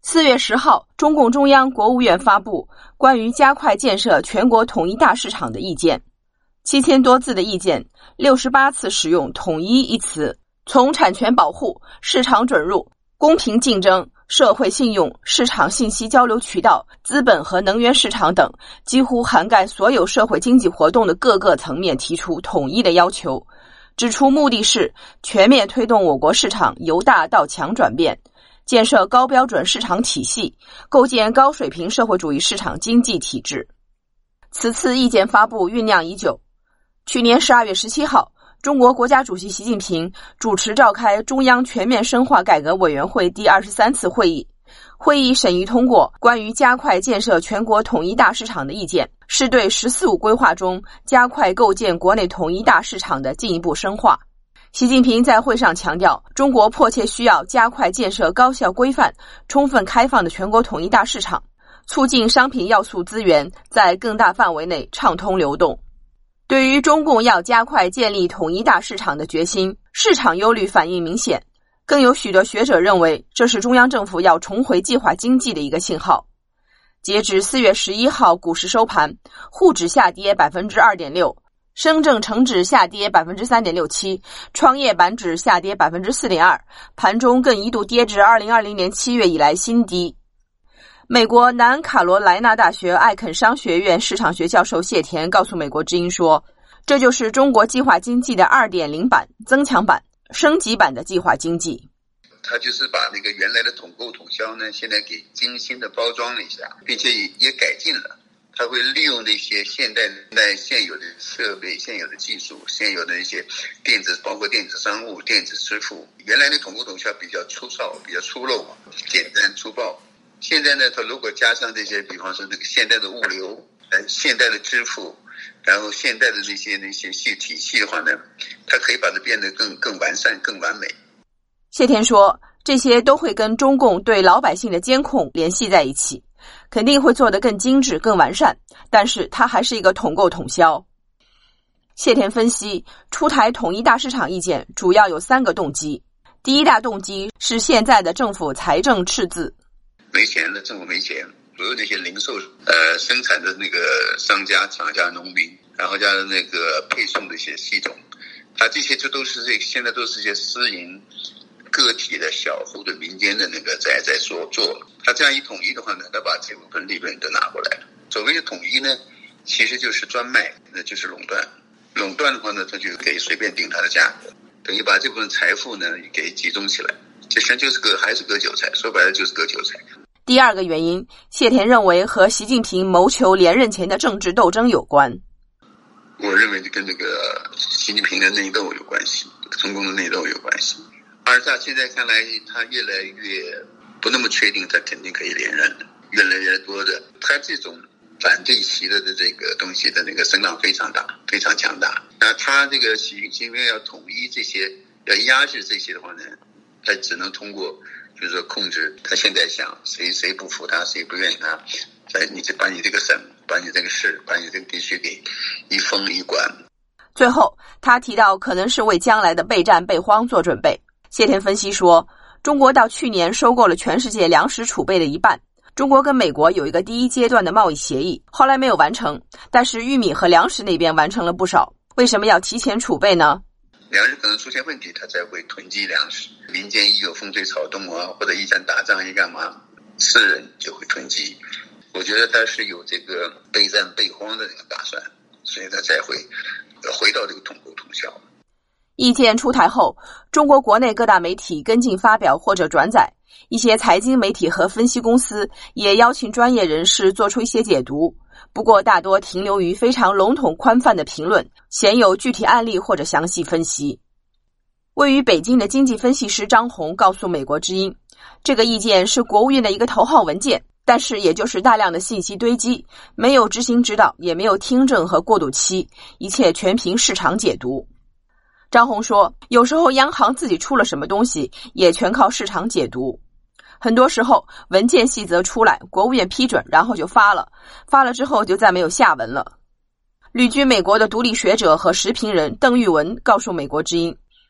4月10号，中共中央国务院发布关于加快建设全国统一大市场的意见，7000多字的意见，68次使用统一一词，从产权保护、市场准入、公平竞争、社会信用、市场信息交流渠道、资本和能源市场等，几乎涵盖所有社会经济活动的各个层面提出统一的要求，指出目的是全面推动我国市场由大到强转变，建设高标准市场体系，构建高水平社会主义市场经济体制。此次意见发布酝酿已久。去年12月17号，中国国家主席习近平主持召开中央全面深化改革委员会第23次会议，会议审议通过关于加快建设全国统一大市场的意见，是对“十四五”规划中加快构建国内统一大市场的进一步深化。习近平在会上强调，中国迫切需要加快建设高效规范、充分开放的全国统一大市场，促进商品要素资源在更大范围内畅通流动。对于中共要加快建立统一大市场的决心，市场忧虑反应明显，更有许多学者认为这是中央政府要重回计划经济的一个信号。截至4月11号股市收盘，沪指下跌 2.6%，深证成指下跌 3.67%， 创业板指下跌 4.2%， 盘中更一度跌至2020年7月以来新低。美国南卡罗来纳大学艾肯商学院市场学教授谢田告诉美国之音说，这就是中国计划经济的 2.0 版、增强版、升级版的计划经济。 他就是把那个原来的统购统销呢，现在给精心的包装了一下，并且也改进了。他会利用那些现有的设备、现有的技术、现有的一些电子，包括电子商务、电子支付。原来的统购统销比较粗糙、比较粗陋、简单粗暴。现在呢，他如果加上这些，比方说那个现代的物流、现代的支付，然后现代的那些体系的话呢，它可以把它变得更完善、更完美。 谢田说，这些都会跟中共对老百姓的监控联系在一起，肯定会做得更精致、更完善，但是它还是一个统购统销。谢田分析，出台统一大市场意见主要有3个动机。第一大动机是现在的政府财政赤字， 没钱了，政府没钱，所有那些零售生产的那个商家、厂家、农民，然后加上那个配送的一些系统，它这些就都是现在都是一些私营个体的小户的民间的那个在做，他这样一统一的话呢，他把这部分利润都拿过来了。所谓的统一呢，其实就是专卖，那就是垄断。垄断的话呢，他就可以随便定它的价格，等于把这部分财富呢给集中起来。这实际上就是还是割韭菜，说白了就是割韭菜。 第二个原因，谢田认为和习近平谋求连任前的政治斗争有关。 我认为跟这个习近平的内斗有关系，中共的内斗有关系。而他现在看来，他越来越不那么确定他肯定可以连任了，越来越多的他这种反对习的这个东西的那个声浪非常大，非常强大。那他这个习近平要统一这些，要压制这些的话呢，他只能通过就是说控制他现在想谁不服他，谁不愿意他，你就把你这个省、把你这个市、把你这个地区给一封一关。 最后他提到可能是为将来的备战备荒做准备。谢田分析说，中国到去年收购了全世界粮食储备的一半，中国跟美国有一个第一阶段的贸易协议，后来没有完成，但是玉米和粮食那边完成了不少。为什么要提前储备呢？ 粮食可能出现问题，他才会囤积粮食。民间一有风吹草动啊，或者一战打仗一干嘛，私人就会囤积。我觉得他是有这个备战备荒的这个打算，所以他才会回到这个统购统销。 意见出台后，中国国内各大媒体跟进发表或者转载，一些财经媒体和分析公司也邀请专业人士做出一些解读，不过大多停留于非常笼统宽泛的评论，鲜有具体案例或者详细分析。位于北京的经济分析师张红告诉美国之音，这个意见是国务院的一个头号文件，但是也就是大量的信息堆积，没有执行指导，也没有听证和过渡期，一切全凭市场解读。张红说，有时候央行自己出了什么东西，也全靠市场解读。很多时候文件细则出来，国务院批准，然后就发了之后就再没有下文了。旅居美国的独立学者和时评人邓玉文告诉美国之音，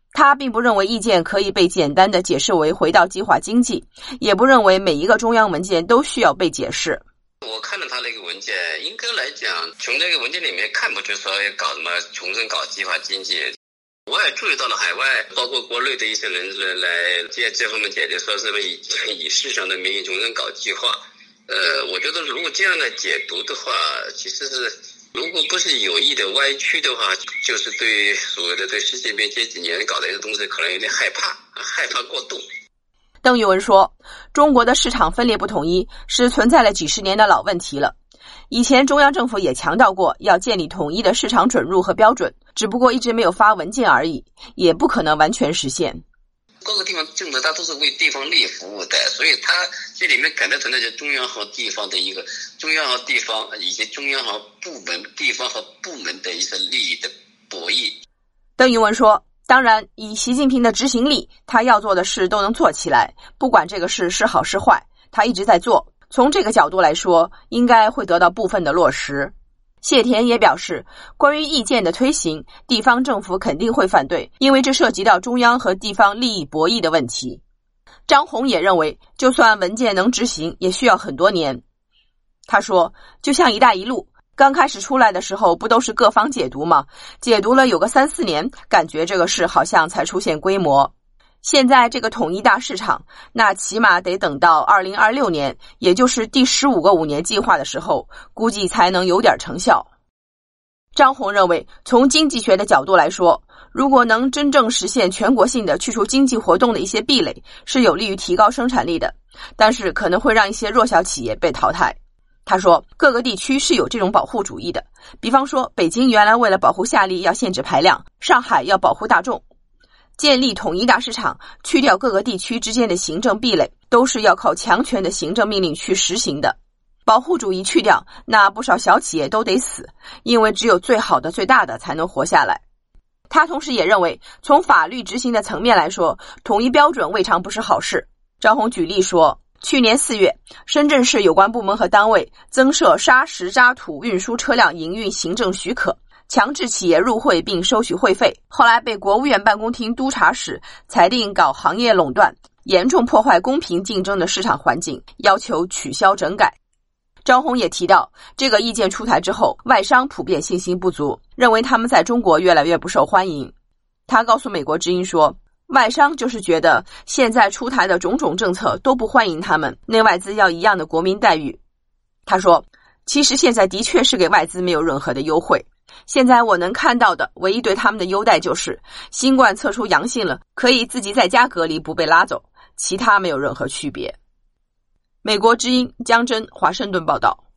他并不认为意见可以被简单的解释为回到计划经济，也不认为每一个中央文件都需要被解释。 我看了他那个文件，应该来讲，从这个文件里面看不出说要搞什么重新搞计划经济。我也注意到了海外，包括国内的一些人来这方面解决，说是以市场的名义重新搞计划。我觉得如果这样的解读的话，其实是如果不是有意的歪曲的话，就是对所谓的对世界边这几年搞的一些东西可能有点害怕过度。 邓玉文说，中国的市场分裂不统一是存在了几十年的老问题了。以前中央政府也强调过要建立统一的市场准入和标准，只不过一直没有发文件而已，也不可能完全实现。 各个地方政府它都是为地方利益服务的，所以它这里面肯定存在着中央和地方的一个中央和地方以及中央和部门、地方和部门的一些利益的博弈。 邓玉文说，当然以习近平的执行力，他要做的事都能做起来，不管这个事是好是坏，他一直在做。从这个角度来说，应该会得到部分的落实。谢田也表示，关于意见的推行，地方政府肯定会反对，因为这涉及到中央和地方利益博弈的问题。张宏也认为，就算文件能执行，也需要很多年。他说，就像一带一路，刚开始出来的时候不都是各方解读吗？解读了有个3-4年，感觉这个事好像才出现规模。现在这个统一大市场，那起码得等到2026年，也就是第15个5年计划的时候，估计才能有点成效。张宏认为，从经济学的角度来说，如果能真正实现全国性的去除经济活动的一些壁垒，是有利于提高生产力的，但是可能会让一些弱小企业被淘汰。他说，各个地区是有这种保护主义的，比方说北京原来为了保护夏利要限制排量，上海要保护大众。建立统一大市场，去掉各个地区之间的行政壁垒，都是要靠强权的行政命令去实行的。保护主义去掉，那不少小企业都得死，因为只有最好的最大的才能活下来。他同时也认为，从法律执行的层面来说，统一标准未尝不是好事。张宏举例说，去年4月，深圳市有关部门和单位增设砂石渣土运输车辆营运行政许可，强制企业入会并收取会费，后来被国务院办公厅督察室裁定搞行业垄断，严重破坏公平竞争的市场环境，要求取消整改。张宏也提到，这个意见出台之后，外商普遍信心不足，认为他们在中国越来越不受欢迎。他告诉美国之音说，外商就是觉得现在出台的种种政策都不欢迎他们，内外资要一样的国民待遇。他说，其实现在的确是给外资没有任何的优惠，现在我能看到的唯一对他们的优待就是新冠测出阳性了，可以自己在家隔离不被拉走，其他没有任何区别。美国之音江真华盛顿报道。